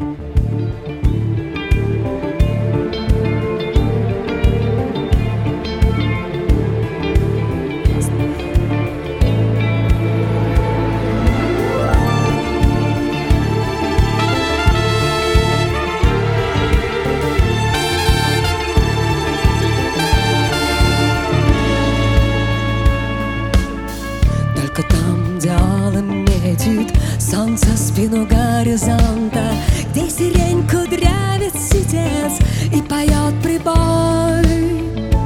Только там, где алым метит солнце спину горизонта, где сирень кудрявит ситец и поет прибой,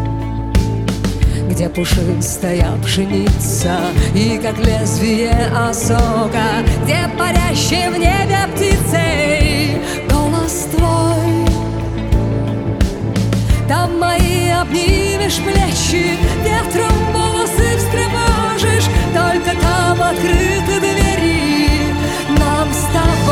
где пушистая пшеница и как лезвие осока, где парящие в небе птицей голос твой. Там мои обнимешь плечи, ветром волосы встревожишь, только там открыты двери нам с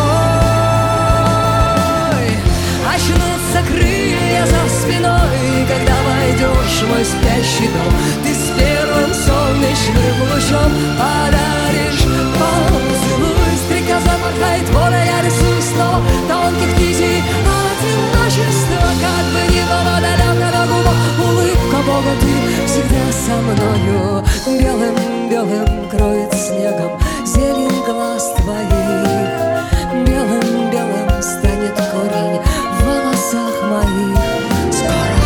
тобой. Очнутся крылья за спиной, когда войдешь в мой спящий дом. Ты с первым солнечным лучом подаришь поцелуй. Стрекоза порхает, воля, я рисую снова тонких нитей одиночества. Как бы ни было далеко на губах улыбка Бога, ты всегда со мною. Белым-белым кроет снегом зелень глаз твоих, белым-белым станет корень в волосах моих. Скоро.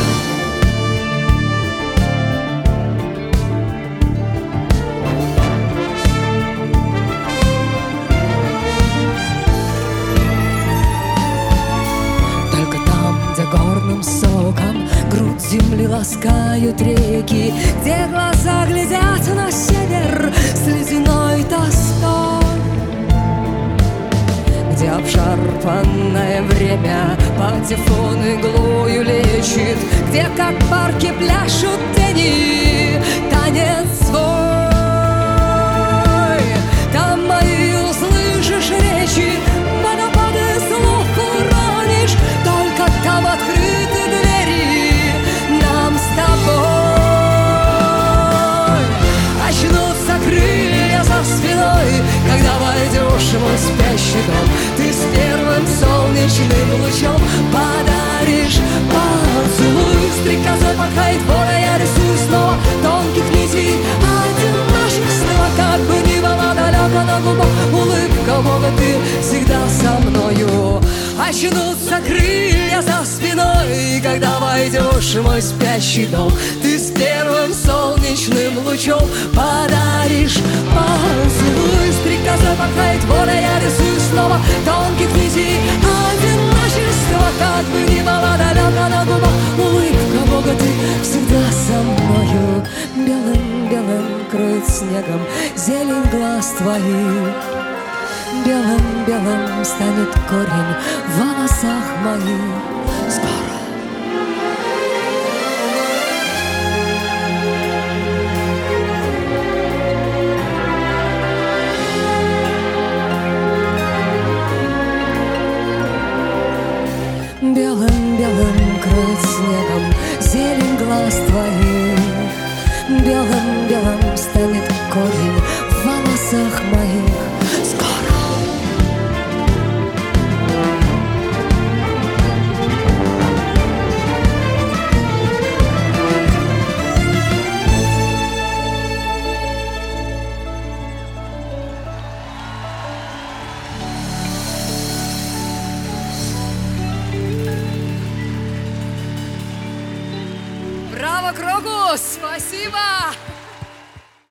Только там, где горным соком грудь земли ласкают реки, где глаза глядят на север с ледяной тоской, где обшарпанное время патефон иглою лечит, где как парки пляшут тени танец свой. Там мои услышишь речи, водопады слов уронишь, только там открыты двери нам с тобой. Очнутся крылья за спиной, когда войдешь в мой спящий дом. Ты с первым солнечным лучом подаришь поцелуй. Стрекозой порхает воля, я рисую снова тонких нитей одиночества. Как бы ни было далеко на губах улыбка Бога, ты всегда со мною. Очнутся крылья за спиной, когда войдешь в мой спящий дом. Ты с первым солнечным лучом подаришь поцелуй. Стрекозой порхает воля, я рисую снова тонких нитей одиночества. Как бы ни было далеко на губах улыбка Бога, ты всегда со мною. Белым-белым кроет снегом зелень глаз твоих, белым-белым станет корень в волосах моих. Скоро. Белым-белым кроет снегом зелень глаз твоих, белым-белым станет корень в волосах моих. Скоро. Браво, Крокус! Спасибо!